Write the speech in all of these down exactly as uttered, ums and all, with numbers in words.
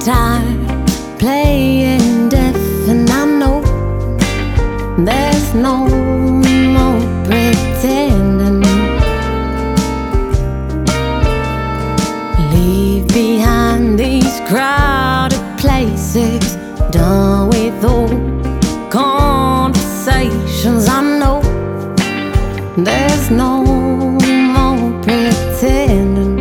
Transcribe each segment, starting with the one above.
guitar, playing deaf, and I know there's no more pretending. Leave behind these crowded places, done with all conversations. I know there's no more pretending.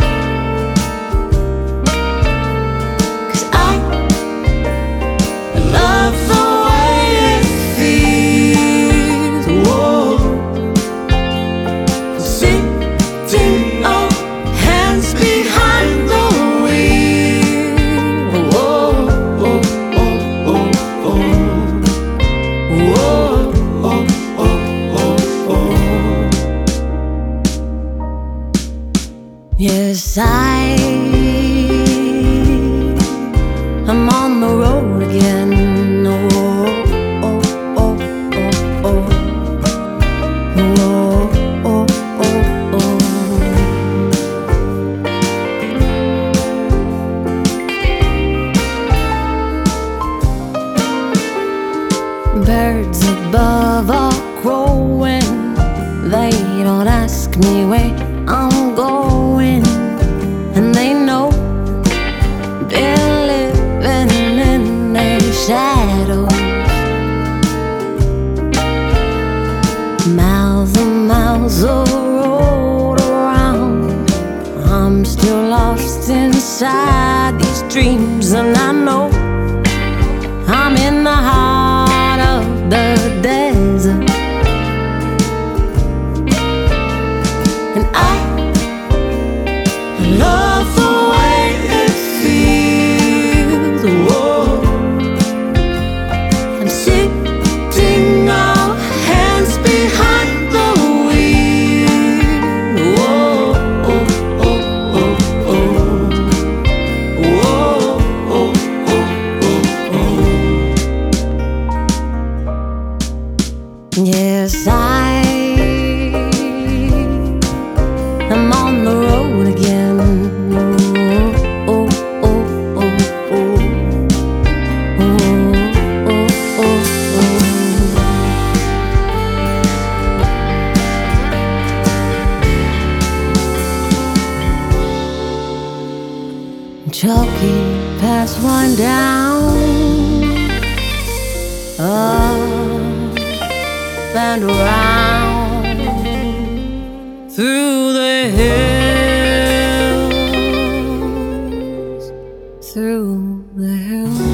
Yes, I am on the road again. Oh, oh, oh, oh, oh, oh, oh, oh, oh. Birds above are crowing. They don't ask me where I'm going, and they know they're living in their shadows. Miles and miles of road around, I'm still lost inside these dreams, and I know I'm in the heart of the desert. And I love the way it feels. Whoa. I'm sitting on hands behind the wheel. Whoa, oh, oh, oh, oh. Whoa, oh, oh, oh, oh. Yes, I I'm on the road again. Oh, oh, oh, oh, oh. Oh, oh, oh, oh. Chalky pass one down, up and around, through the hills, through the hills.